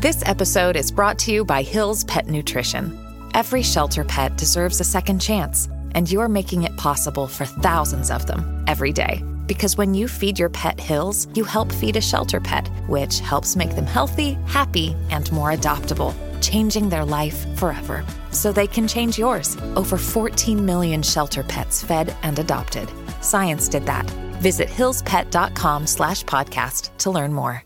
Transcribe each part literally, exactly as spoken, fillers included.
This episode is brought to you by Hill's Pet Nutrition. Every shelter pet deserves a second chance, and you're making it possible for thousands of them every day. Because when you feed your pet Hill's, you help feed a shelter pet, which helps make them healthy, happy, and more adoptable, changing their life forever. So they can change yours. Over fourteen million shelter pets fed and adopted. Science did that. Visit hillspet.com slash podcast to learn more.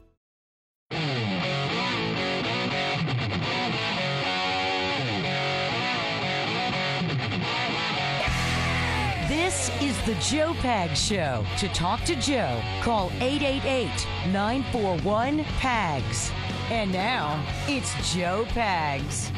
This is the Joe Pags Show. To talk to Joe, call eight eight eight, nine four one, P A G S. And now, it's Joe Pags.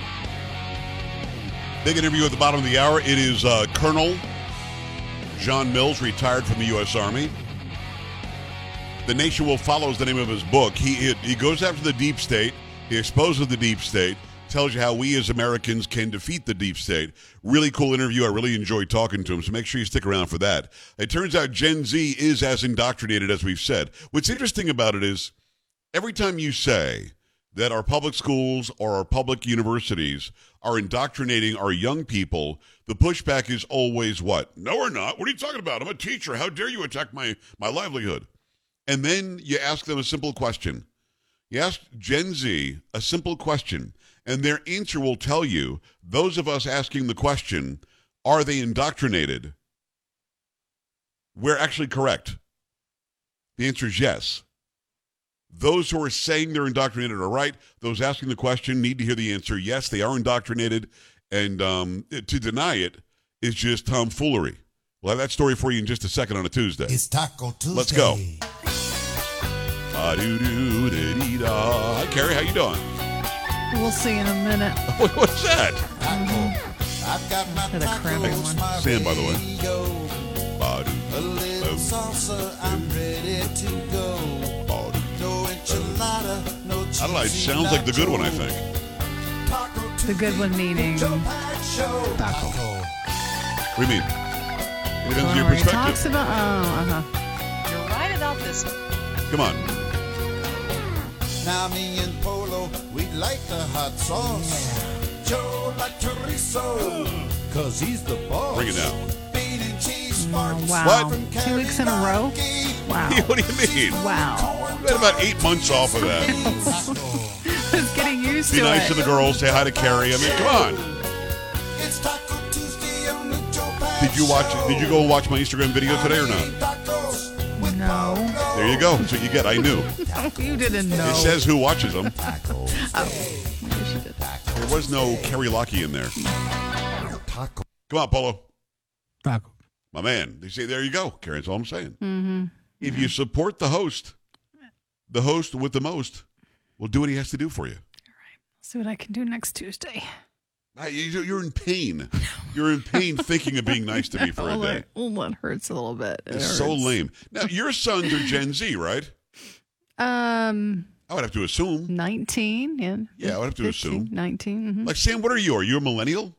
Big interview at the bottom of the hour. It is uh, Colonel John Mills, retired from the U S Army. The Nation Will Follow is the name of his book. He, he goes after the deep state. He exposes the deep state. Tells you how we as Americans can defeat the deep state. Really cool interview. I really enjoyed talking to him, so make sure you stick around for that. It turns out Gen Z is as indoctrinated as we've said. What's interesting about it is every time you say that our public schools or our public universities are indoctrinating our young people, the pushback is always what? No, we're not. What are you talking about? I'm a teacher. How dare you attack my, my livelihood? And then you ask them a simple question. You ask Gen Z a simple question, and their answer will tell you, those of us asking the question, are they indoctrinated? We're actually correct. The answer is yes. Those who are saying they're indoctrinated are right. Those asking the question need to hear the answer, yes, they are indoctrinated, and um, to deny it is just tomfoolery. We'll have that story for you in just a second on a Tuesday. It's Taco Tuesday. Let's go. Hi, Carrie, how you doing? We'll see in a minute. What's that? Mm-hmm. I've got my Had a crappy one. Sam, by the way. A little salsa, I'm ready to go. No enchilada, no cheese. I don't know, it sounds like the good one, I think. The good one meaning taco. What do you mean? It depends on your Oh, he perspective. talks about, oh, uh-huh. You're right about this. Come on. Now me and Polo, we like the hot sauce. Joe like chorizo, cause he's the boss. Bring it down. Bean and cheese, Oh, wow. What? Two weeks in a row? Wow. What do you mean? Wow. We had about eight months off of that. I was getting used Be to nice it. to the girls. Say hi to Carrie. I mean, come on. It's Taco Tuesday on the Joe Pags Did you watch? Show. Did you go watch my Instagram video today or not? No. There you go. That's what you get. I knew. You didn't know. It says who watches them. Oh. There was no Carrie Lockie in there. Come on, Polo. Taco. My man. They say, there you go, Carrie. That's all I'm saying. Mm-hmm. If you support the host, the host with the most will do what he has to do for you. See what I can do next Tuesday. Uh, you- You're in pain. You're in pain thinking of being nice to me for a Oh, day. that, oh, that hurts a little bit. It It's so hurts. lame. Now, your sons are Gen Z, right? Um, I would have to assume. nineteen. Yeah. Yeah, I would have to fifteen, assume. nineteen. Mm-hmm. Like, Sam, what are you? Are you a millennial?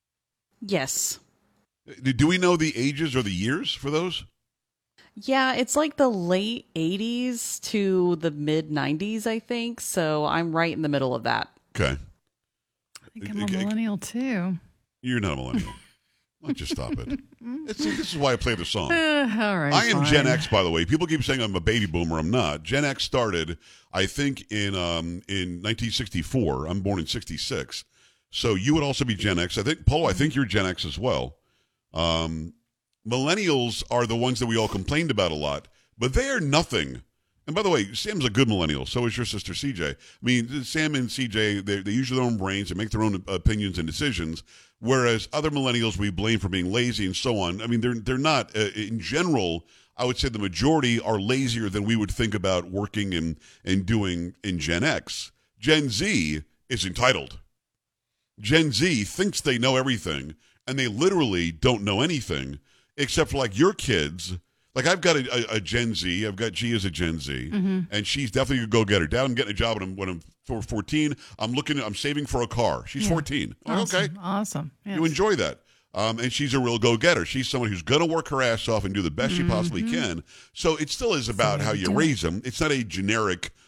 Yes. Do do we know the ages or the years for those? Yeah, it's like the late eighties to the mid nineties, I think. So I'm right in the middle of that. Okay. I think I'm a Okay. millennial too. You're not a millennial. Why don't you stop it? It's, see, this is why I play the song. Uh, all right. I am Gen fine. X, by the way. People keep saying I'm a baby boomer. I'm not. Gen X started, I think, in um, in nineteen sixty-four. I'm born in sixty-six. So you would also be Gen X. I think, Polo, I think you're Gen X as well. Um, millennials are the ones that we all complained about a lot, but they are nothing. And by the way, Sam's a good millennial. So is your sister C J. I mean, Sam and C J, they, they use their own brains and make their own opinions and decisions, whereas other millennials we blame for being lazy and so on. I mean, they're they're not. Uh, in general, I would say the majority are lazier than we would think about working and, and doing in Gen X. Gen Z is entitled. Gen Z thinks they know everything, and they literally don't know anything, except for like your kids. Like I've got a, a, a Gen Z. I've got G as a Gen Z, Mm-hmm. and she's definitely a go-getter. Dad, I'm getting a job when I'm, when I'm for fourteen. I'm looking. I'm saving for a car. She's Yeah. fourteen. I'm like, Awesome. okay, Awesome. Yes. you enjoy that. Um, and she's a real go-getter. She's someone who's going to work her ass off and do the best she possibly can. So it still is about way how to you do it. raise them. It's not a generic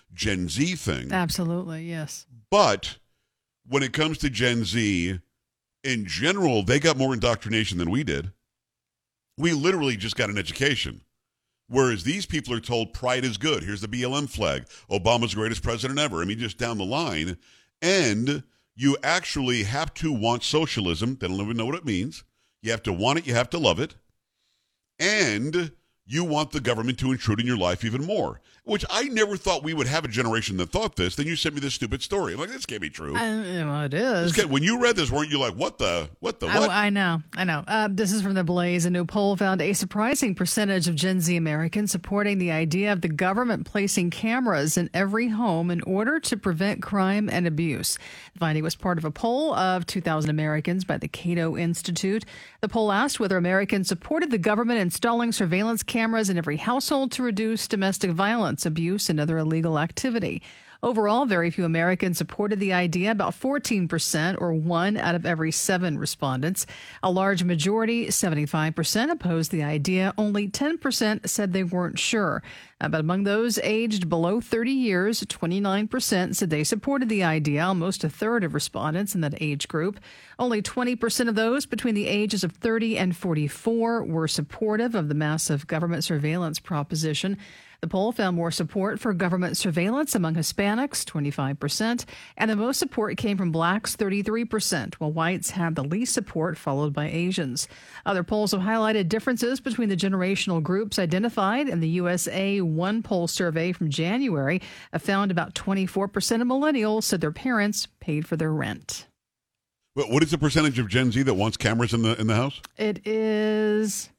Gen Z thing. Absolutely, yes. But when it comes to Gen Z, in general, they got more indoctrination than we did. We literally just got an education. Whereas these people are told pride is good. Here's the B L M flag. Obama's the greatest president ever. I mean, just down the line. And you actually have to want socialism. They don't even know what it means. You have to want it. You have to love it. And you want the government to intrude in your life even more, which I never thought we would have a generation that thought this. Then you sent me this stupid story. I'm like, this can't be true. I, well, it is. This can't- when you read this, weren't you like, what the, what the, what? I, I know, I know. Uh, this is from The Blaze. A new poll found a surprising percentage of Gen Z Americans supporting the idea of the government placing cameras in every home in order to prevent crime and abuse. The finding was part of a poll of two thousand Americans by the Cato Institute. The poll asked whether Americans supported the government installing surveillance cameras in every household to reduce domestic violence, abuse, and other illegal activity. Overall, very few Americans supported the idea, about fourteen percent, or one out of every seven respondents. A large majority, seventy-five percent, opposed the idea. Only ten percent said they weren't sure. Uh, but among those aged below thirty years, twenty-nine percent said they supported the idea, almost a third of respondents in that age group. Only twenty percent of those between the ages of thirty and forty-four were supportive of the massive government surveillance proposition. The poll found more support for government surveillance among Hispanics, twenty-five percent, and the most support came from blacks, thirty-three percent, while whites had the least support, followed by Asians. Other polls have highlighted differences between the generational groups identified, and the U S A One poll survey from January found about twenty-four percent of millennials said their parents paid for their rent. What what is the percentage of Gen Z that wants cameras in the in the house? It is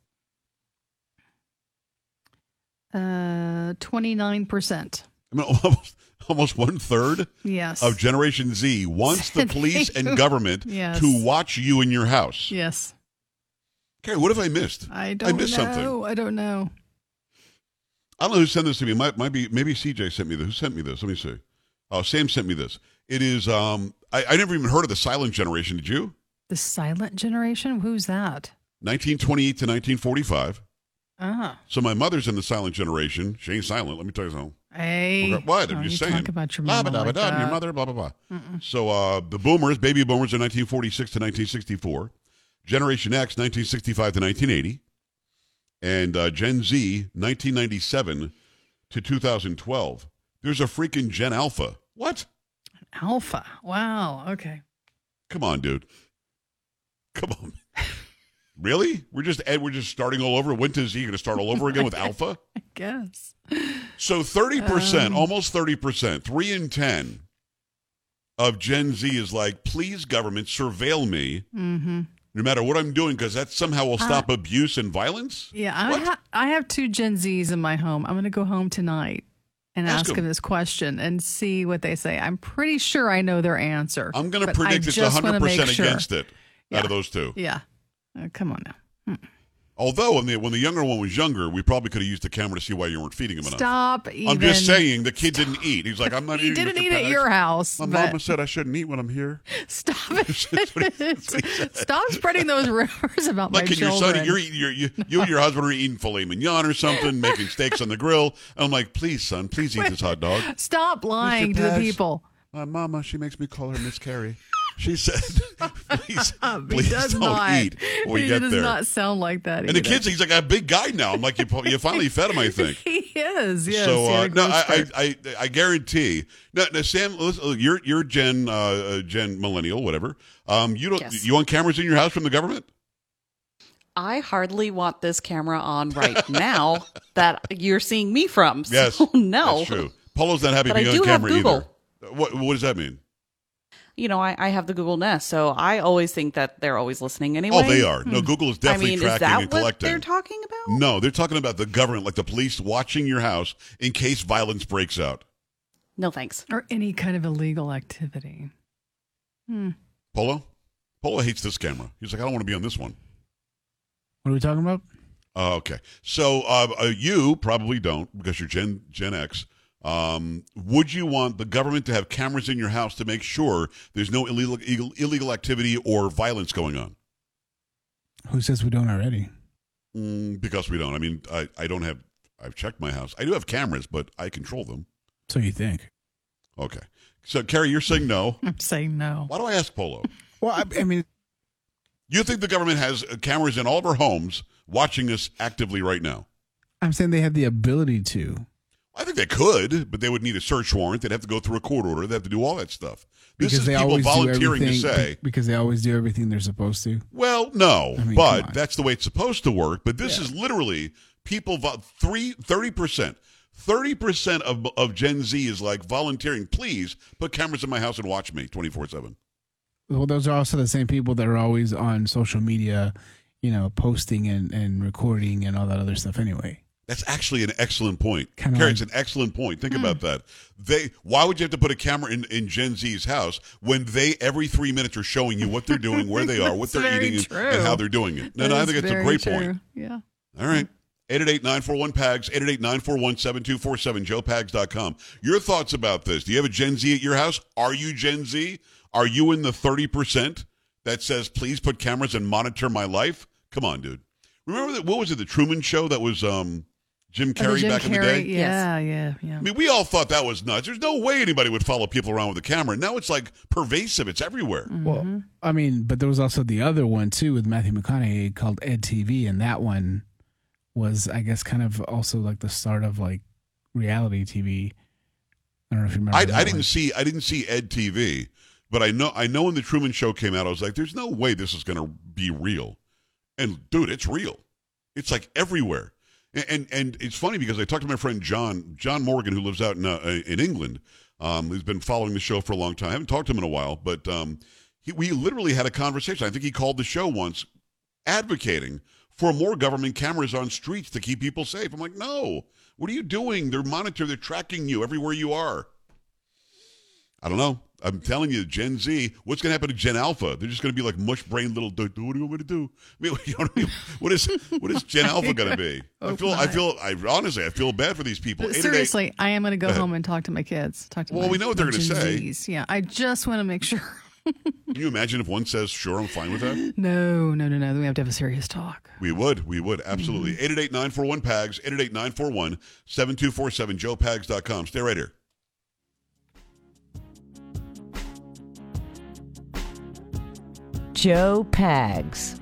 uh, twenty-nine percent. I mean, almost, almost one third Yes. of Generation Z wants the police and government Yes. to watch you in your house. Yes. Carrie, what have I missed? I don't missed know. something. I don't know. I don't know who sent this to me. Might, might be maybe C J sent me this. Who sent me this? Let me see. Oh, Sam sent me this. It is. Um, I, I never even heard of the Silent Generation. Did you? The silent generation? Who's that? nineteen twenty-eight to nineteen forty-five. Ah. So my mother's in the Silent Generation. She ain't silent. Let me tell you something. Hey. Okay, what? I'm Oh, just you saying. talk about your Blah, mama blah, like blah, blah, that. your mother, blah, blah, blah. So uh, the boomers, baby boomers are nineteen forty-six to nineteen sixty-four. Generation X, nineteen sixty-five to nineteen eighty. And uh, Gen Z, nineteen ninety-seven to two thousand twelve. There's a freaking Gen Alpha. What? Alpha. Wow. Okay. Come on, dude. Come on. Really? We're just Ed, we're just starting all over. When is he going to start all over again with Alpha? I guess. So thirty percent, Um. almost thirty percent, three in ten of Gen Z is like, please, government, surveil me Mm-hmm. no matter what I'm doing, because that somehow will stop abuse and violence? Yeah, I, What? ha- I have two Gen Zs in my home. I'm going to go home tonight and Ask ask, them. them this question and see what they say. I'm pretty sure I know their answer. I'm going to but I predict it's just wanna one hundred percent make sure. against it Yeah. out of those two. Yeah. Uh, come on now. Although when the, when the younger one was younger, we probably could have used the camera to see why you weren't feeding him enough. Stop even. I'm just saying the kid didn't eat. He's like, I'm not He eating. didn't Mister eat at Pags. your house. My but mama said I shouldn't eat when I'm here. Stop it. Stop spreading those rumors about Like my in your children. son, you're eating, you're, you, you and your husband are eating filet mignon or something, making steaks on the grill. And I'm like, please, son, please eat this hot dog. Stop lying to Mister the Pags, people. My mama, she makes me call her Miss Carrie. She said, please, He please does don't not. eat when he you get does there. not sound like that. And the kids, he's like a big guy now. I'm like, you, you finally fed him, I think. He is. Yes. so he had uh, a no, growth I, spurt. I, I, I guarantee. Now, now Sam, listen, look, you're you're Gen uh, uh, Gen Millennial, whatever. Um, you don't Yes. you want cameras in your house from the government? I hardly want this camera on right now that you're seeing me from. So Yes, no. that's true. Polo's not happy But I being do on have camera Google. either. What what does that mean? You know, I, I have the Google Nest, so I always think that they're always listening anyway. Oh, they are. No, Google is I definitely mean, is tracking that and what collecting. they're talking about? No, they're talking about the government, like the police watching your house in case violence breaks out. No, thanks. Or any kind of illegal activity. Hmm. Polo? Polo hates this camera. He's like, I don't want to be on this one. What are we talking about? Uh, okay. So uh, uh, you probably don't because you're Gen Gen X. Um, would you want the government to have cameras in your house to make sure there's no illegal illegal, illegal activity or violence going on? Who says we don't already? Mm, because we don't. I mean, I, I don't have. I've checked my house. I do have cameras, but I control them. So you think? Okay. So, Carrie, you're saying no. I'm saying no. Why do I ask Polo? Well, I, I mean, You think the government has cameras in all of our homes watching us actively right now? I'm saying they have the ability to. I think they could, but they would need a search warrant. They'd have to go through a court order. They'd have to do all that stuff. This Because is they people always do volunteering to everything- say, Because they always do everything they're supposed to. well, no, I mean, come but on. that's the way it's supposed to work. But this Yeah. is literally people, vo- three, thirty percent. thirty percent of, of Gen Z is like volunteering. Please put cameras in my house and watch me twenty-four seven. Well, those are also the same people that are always on social media, you know, posting and, and recording and all that other stuff anyway. That's actually an excellent point. Kinda Carrie, like- it's an excellent point. Think about that. They, why would you have to put a camera in, in Gen Z's house when they every three minutes are showing you what they're doing, where they are, what That's they're very eating, and, true. and how they're doing it? No, no, I That think is it's a very great true. point. Yeah. All right. eight eight eight, nine four one, P A G S, eight eight eight, nine four one, seven two four seven, joe pags dot com. Your thoughts about this. Do you have a Gen Z at your house? Are you Gen Z? Are you in the thirty percent that says, please put cameras and monitor my life? Come on, dude. Remember that? What was it? The Truman Show? That was um, Jim Oh, Carrey Jim back in the Carrey, day? Yeah, yeah, yeah. I mean, we all thought that was nuts. There's no way anybody would follow people around with a camera. Now it's like pervasive. It's everywhere. Mm-hmm. Well, I mean, but there was also the other one too with Matthew McConaughey called Ed T V, and that one was, I guess, kind of also like the start of like reality T V. I don't know if you remember. I, that I didn't one. see I didn't see Ed T V, but I know I know when the Truman Show came out, I was like, "There's no way this is going to be real." And dude, it's real. It's like everywhere. And, and and it's funny because I talked to my friend John John Morgan, who lives out in uh, in England. Um, who's been following the show for a long time. I haven't talked to him in a while, but um, he, we literally had a conversation. I think he called the show once, advocating for more government cameras on streets to keep people safe. I'm like, no. What are you doing? They're monitoring. They're tracking you everywhere you are. I don't know. I'm telling you, Gen Z, what's going to happen to Gen Alpha? They're just going to be like mush-brained little, what do you want me to do? I mean, you know what, I mean? what is what is Gen Alpha going to be? I feel, I feel, I honestly, I feel bad for these people. But eight eight eight seriously, I am going to go, Go ahead. home and talk to my kids. Talk to Well, my, we know what they're my gonna Gen say. Zs. Yeah, I just want to make sure. Can you imagine if one says, sure, I'm fine with that? No, no, no, no. Then we have to have a serious talk. We would. We would. Absolutely. eight eight eight, nine four one, P A G S, eight eight eight, nine four one, seven two four seven, joe pags dot com. Stay right here. Joe Pags.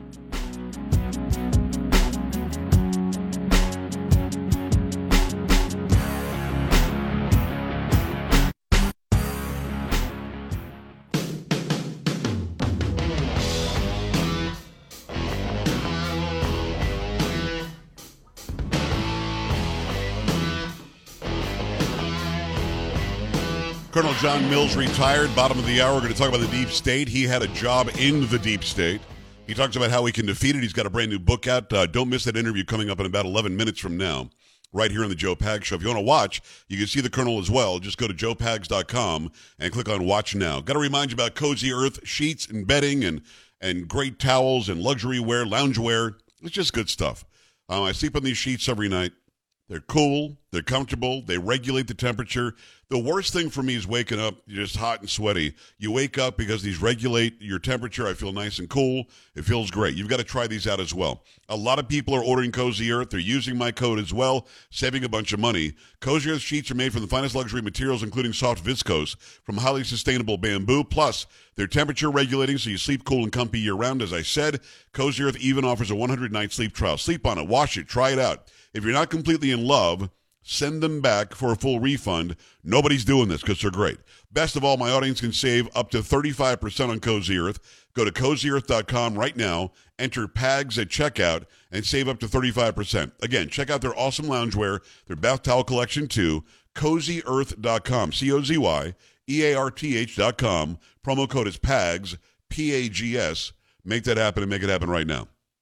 Colonel John Mills retired. Bottom of the hour, we're going to talk about the deep state. He had a job in the deep state. He talks about how he can defeat it. He's got a brand new book out. Uh, don't miss that interview coming up in about eleven minutes from now, right here on the Joe Pags Show. If you want to watch, you can see the Colonel as well. Just go to joe pags dot com and click on Watch Now. Got to remind you about Cozy Earth sheets and bedding and, and great towels and luxury wear, loungewear. It's just good stuff. Uh, I sleep on these sheets every night. They're cool. They're comfortable. They regulate the temperature. The worst thing for me is waking up, you're just hot and sweaty. You wake up because these regulate your temperature. I feel nice and cool. It feels great. You've got to try these out as well. A lot of people are ordering Cozy Earth. They're using my code as well, saving a bunch of money. Cozy Earth sheets are made from the finest luxury materials, including soft viscose from highly sustainable bamboo. Plus, they're temperature regulating, so you sleep cool and comfy year-round. As I said, Cozy Earth even offers a one hundred night sleep trial. Sleep on it. Wash it. Try it out. If you're not completely in love, send them back for a full refund. Nobody's doing this because they're great. Best of all, my audience can save up to thirty-five percent on Cozy Earth. Go to cozy earth dot com right now, enter PAGS at checkout, and save up to thirty-five percent. Again, check out their awesome loungewear, their bath towel collection too, cozy earth dot com, C O Z Y E A R T H dot com. Promo code is PAGS, P A G S. Make that happen and make it happen right now.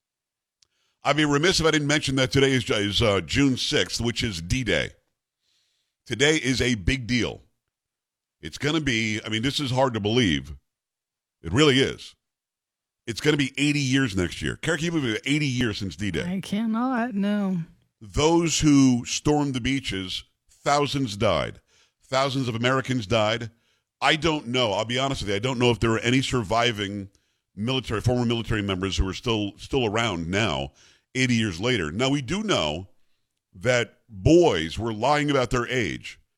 I'd be remiss if I didn't mention that today is, is uh, June sixth, which is D-Day. Today is a big deal. It's going to be, I mean, this is hard to believe. It really is. It's going to be eighty years next year. Carrie, can you believe it? eighty years since D-Day. I cannot, no. Those who stormed the beaches, thousands died. Thousands of Americans died. I don't know. I'll be honest with you. I don't know if there are any surviving military, former military members who are still still around now, eighty years later. Now, we do know that boys were lying about their age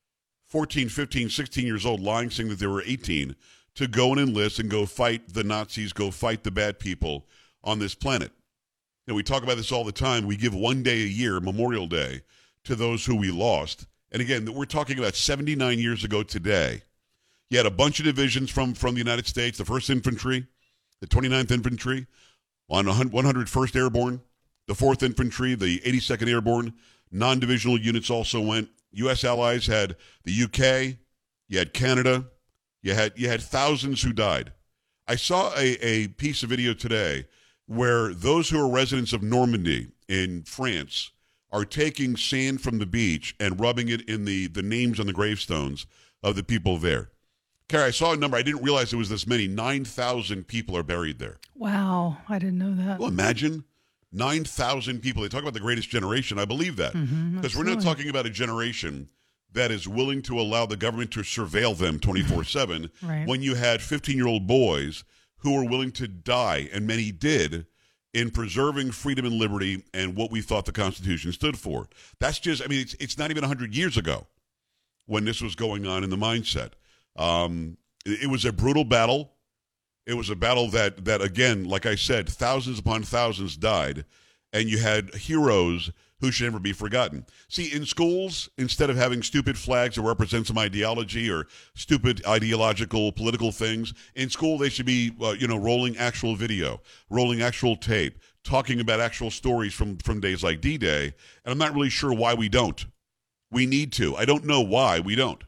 fourteen, fifteen, sixteen years old lying saying that they were eighteen to go and enlist and go fight the Nazis, go fight the bad people on this planet. Now, we talk about this all the time. We give one day a year, Memorial Day, to those who we lost. And again, we're talking about seventy-nine years ago today. You had a bunch of divisions from, from the United States, the first Infantry, the twenty-ninth Infantry, on one hundred first Airborne, the fourth Infantry, the eighty-second Airborne. Non-divisional units also went. U S allies had the U K, you had Canada, you had you had thousands who died. I saw a, a piece of video today where those who are residents of Normandy in France are taking sand from the beach and rubbing it in the, the names on the gravestones of the people there. Carrie, I saw a number. I didn't realize it was this many. nine thousand people are buried there. Wow, I didn't know that. Well, imagine nine thousand people. They talk about the greatest generation. I believe that. Because mm-hmm, we're not talking about a generation that is willing to allow the government to surveil them twenty-four seven right. when you had fifteen-year-old boys who were willing to die, and many did, in preserving freedom and liberty and what we thought the Constitution stood for. That's just, I mean, it's, it's not even one hundred years ago when this was going on in the mindset. Um, it, it was a brutal battle. It was a battle that, that, again, like I said, thousands upon thousands died, and you had heroes who should never be forgotten. See, in schools, instead of having stupid flags that represent some ideology or stupid ideological political things, in school they should be, uh, you know, rolling actual video, rolling actual tape, talking about actual stories from, from days like D-Day, and I'm not really sure why we don't. We need to. I don't know why we don't.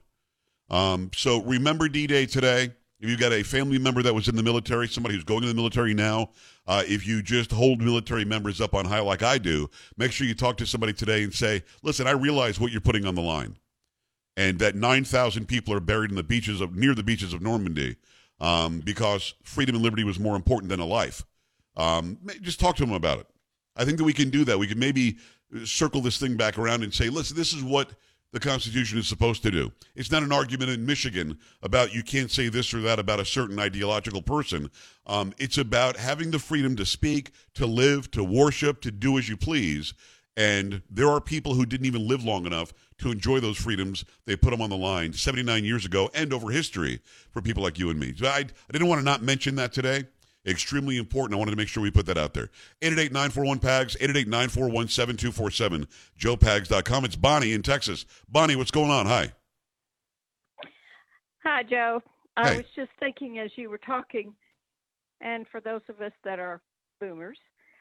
Um, so remember D-Day today. If you've got a family member that was in the military, somebody who's going to the military now, uh, if you just hold military members up on high like I do, make sure you talk to somebody today and say, listen, I realize what you're putting on the line. And that nine thousand people are buried in the beaches of near the beaches of Normandy um, because freedom and liberty was more important than a life. Um, just talk to them about it. I think that we can do that. We can maybe circle this thing back around and say, listen, this is what the Constitution is supposed to do. It's not an argument in Michigan about you can't say this or that about a certain ideological person. Um, it's about having the freedom to speak, to live, to worship, to do as you please. And there are people who didn't even live long enough to enjoy those freedoms. They put them on the line seventy-nine years ago and over history for people like you and me. So I, I didn't want to not mention that today. Extremely important. I wanted to make sure we put that out there. eight eight eight, nine four one, P A G S, eight eight eight, nine four one, seven two four seven, joe pags dot com. It's Bonnie in Texas. Bonnie, what's going on? Hi. Hi, Joe. I Hey. was just thinking as you were talking, and for those of us that are boomers,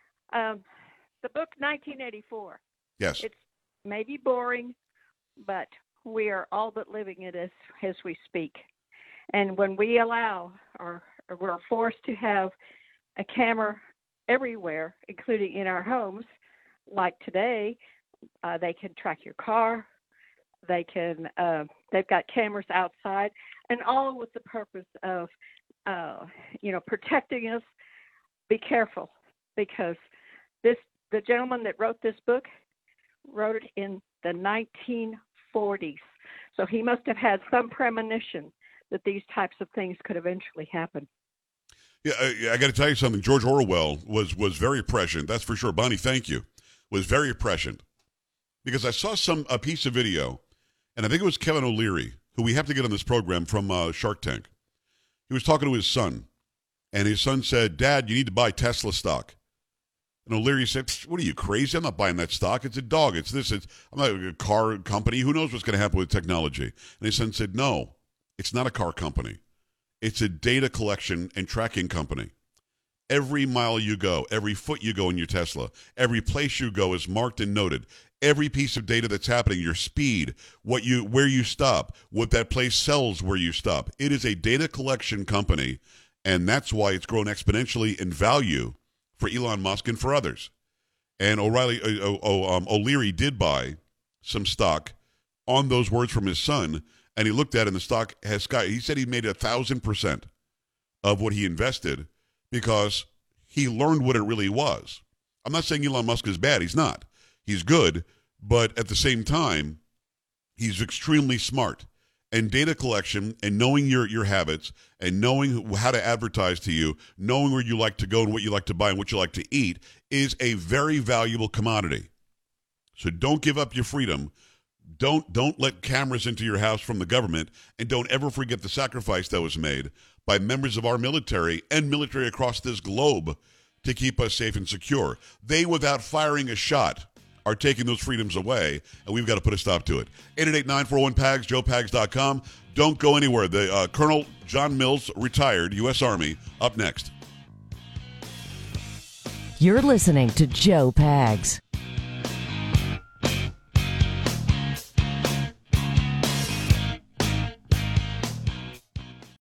um, the book nineteen eighty-four. Yes. It's maybe boring, but we are all but living it as, as we speak. And when we allow or we're forced to have a camera everywhere, including in our homes, like today, uh, they can track your car. They can, uh, they've got cameras outside, and all with the purpose of, uh, you know, protecting us. Be careful, because this, the gentleman that wrote this book wrote it in the nineteen forties. So he must have had some premonition that these types of things could eventually happen. Yeah, I, I got to tell you something. George Orwell was was very prescient. That's for sure. Bonnie, thank you. Was very prescient, because I saw some a piece of video, and I think it was Kevin O'Leary, who we have to get on this program from uh, Shark Tank. He was talking to his son, and his son said, "Dad, you need to buy Tesla stock." And O'Leary said, "What are you, crazy? I'm not buying that stock. It's a dog. It's this. It's I'm not a car company. Who knows what's going to happen with technology?" And his son said, "No, it's not a car company. It's a data collection and tracking company. Every mile you go, every foot you go in your Tesla, every place you go is marked and noted. Every piece of data that's happening, your speed, what you, where you stop, what that place sells where you stop. It is a data collection company, and that's why it's grown exponentially in value for Elon Musk and for others." And O'Reilly, uh, uh, um, O'Leary did buy some stock on those words from his son. And he looked at it, and the stock has sky. He said he made a thousand percent of what he invested because he learned what it really was. I'm not saying Elon Musk is bad. He's not. He's good. But at the same time, he's extremely smart. And data collection and knowing your, your habits and knowing how to advertise to you, knowing where you like to go and what you like to buy and what you like to eat is a very valuable commodity. So don't give up your freedom Don't don't let cameras into your house from the government, and don't ever forget the sacrifice that was made by members of our military and military across this globe to keep us safe and secure. They, without firing a shot, are taking those freedoms away, and we've got to put a stop to it. eight eight eight, nine four one, P A G S, joe pags dot com. Don't go anywhere. The uh, Colonel John Mills, retired, U S Army, up next. You're listening to Joe Pags.